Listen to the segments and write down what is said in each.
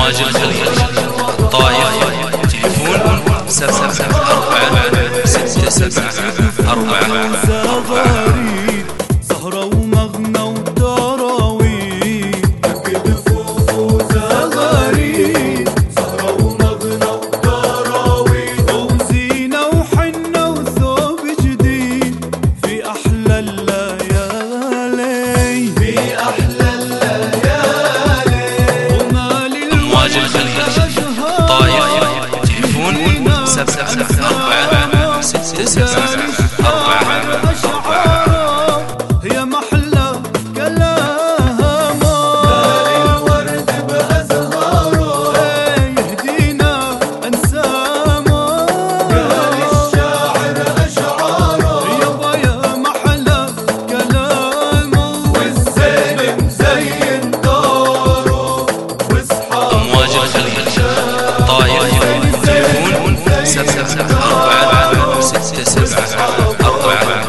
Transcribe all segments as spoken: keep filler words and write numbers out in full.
أمواج الخليج الطائف تليفون سبعة سبعة أربعة ستة سبعة أربعة أربعة. سهرة ومغنى ودراويح أكد فوق وزغاريد، سهرة ومغنى ودراويح وزينة وحنة وثوب جديد في أحلى الليالي، في أحلى الليالي. أمواج الخليج الطائف تليفون سبعة سبعة أربعة ستة سبعة أربعة أربعة. يا محلى كلامه مالي الورد بأزهاره، يهدينا أنسامه قال الشاعر أشعاره. يابا يا محلى كلامه والزين مزين داره واصحابه. أمواج الخليج الطائف تليفون سبعة سبعة أربعة ستة سبعة أربعة أربعة.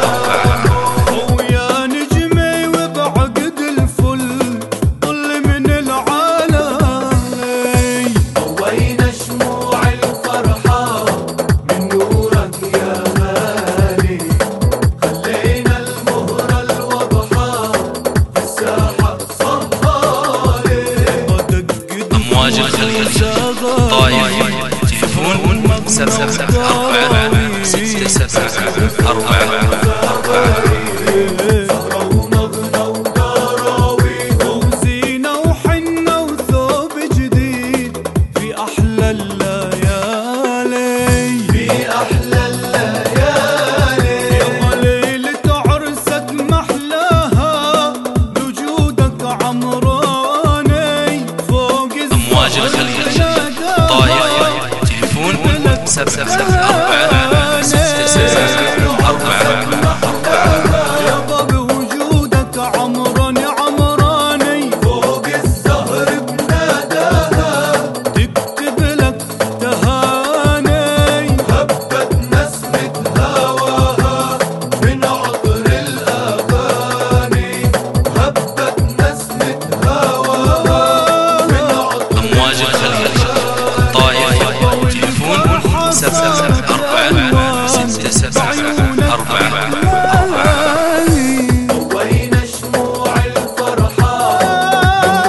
أمواج الخليج الطائف تليفون سبعة سبعة أربعة ستة سبعة أربعة أربعة. سهرة ومغنى ودراويح وزينة وحنة وثوب جديد في أحلى الليالي، في أحلى الليالي. يابا ليلة عرسك محلاها بوجودك عمراني فوق أمواج الخليج الطائف تليفون سبعة سبعة أربعة ستة سبعة أربعة أربعة. يابا بوجودك عمراني عمراني فوق الزهر بناداها تكتب لك تهاني. هبت نسمة هواها من عطر الأغاني، هبت نسمة هواها من عطر. أمواج الخليج الطائف تليفون سبعة سبعة أربعة ستة سبعة أربعة أربعة. وين شموع الفرحان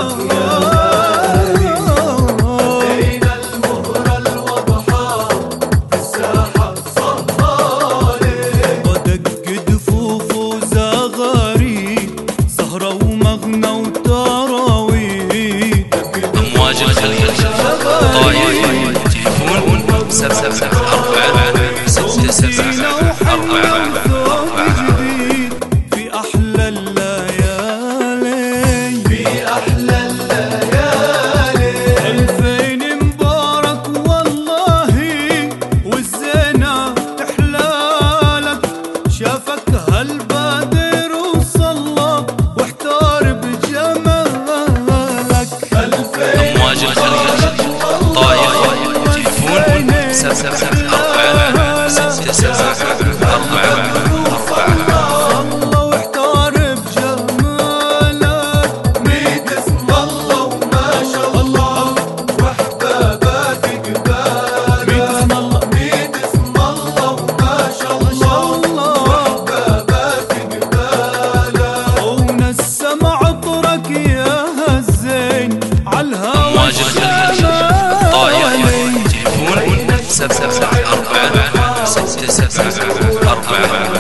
بين المهرة الوضحى في الساحة صهالي. ودق دفوف وزغاريد، سهرة ومغنى وتراويح. أمواج الخليج الطائف تليفون سبعة سبعة أربعة ستة سبعة أربعة أربعة. في أحلى الليالي، في أحلى الليالي. ألفين مبارك والله والزينة تحلالك، شافك هالبادر وصلى واحتار بجمالك. أمواج الخليج الطائف تليفون سبعة سبعة أربعة ستة سبعة أربعة أربعة. الله واحتار بجمالك، ميت اسم الله وما شاء الله واحبابات قبالك. ميت اسم الله، ميت اسم الله وما شاء الله واحبابات قبالك. ونسم عطرك يا هالزين عالهوى. أمواج الخليج الطائف تليفون سبعة سبعة أربعة ستة سبعة أربعة